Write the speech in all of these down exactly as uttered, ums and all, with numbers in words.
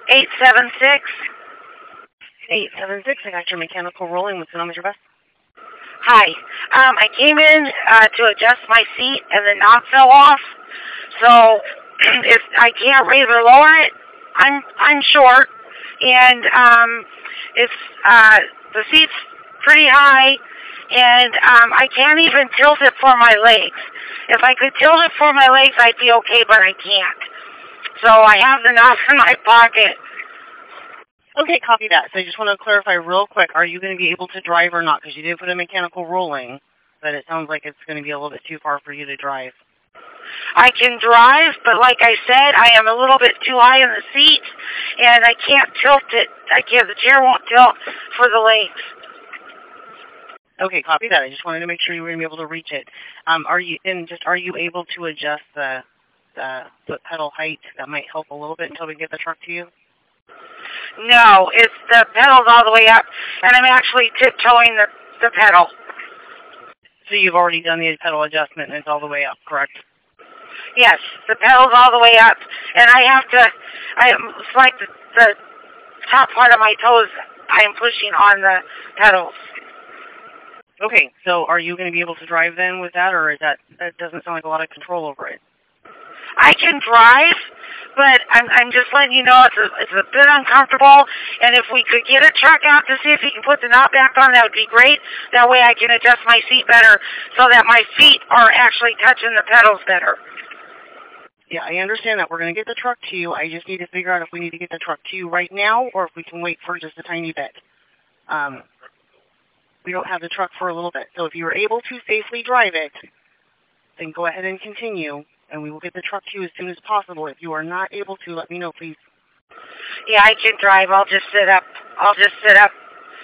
eight seven six. eight seven six, I got your mechanical rolling. What's the name of your bus? Hi. Um, I came in uh, to adjust my seat, and the knob fell off. So if I can't raise or lower it, I'm I'm short, and um, it's uh, the seat's pretty high, and um, I can't even tilt it for my legs. If I could tilt it for my legs, I'd be okay, but I can't. So I have the knob in my pocket. Okay, copy that. So I just want to clarify real quick, are you going to be able to drive or not? Because you did put a mechanical rolling, but it sounds like it's going to be a little bit too far for you to drive. I can drive, but like I said, I am a little bit too high in the seat, and I can't tilt it. I can't, the chair won't tilt for the legs. Okay, copy that. I just wanted to make sure you were going to be able to reach it. Um, are you and just are you able to adjust the the foot pedal height? That might help a little bit until we get the truck to you. No, it's the pedal's all the way up, and I'm actually tiptoeing the the pedal. So you've already done the pedal adjustment, and it's all the way up, correct? Yes, the pedal's all the way up, and I have to. I it's like the, the top part of my toes. I'm pushing on the pedals. Okay, so are you going to be able to drive then with that, or is that that doesn't sound like a lot of control over it? I can drive, but I'm I'm just letting you know it's a, it's a bit uncomfortable, and if we could get a truck out to see if he can put the knob back on, that would be great. That way I can adjust my seat better so that my feet are actually touching the pedals better. Yeah, I understand that. We're going to get the truck to you. I just need to figure out if we need to get the truck to you right now or if we can wait for just a tiny bit. Um, we don't have the truck for a little bit. So if you are able to safely drive it, then go ahead and continue, and we will get the truck to you as soon as possible. If you are not able to, let me know, please. Yeah, I can drive. I'll just sit up. I'll just sit up.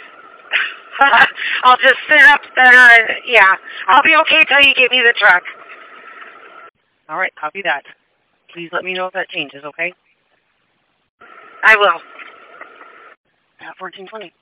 I'll just sit up better, and yeah. I'll be okay till you give me the truck. All right, copy that. Please let me know if that changes, okay? I will. At fourteen twenty.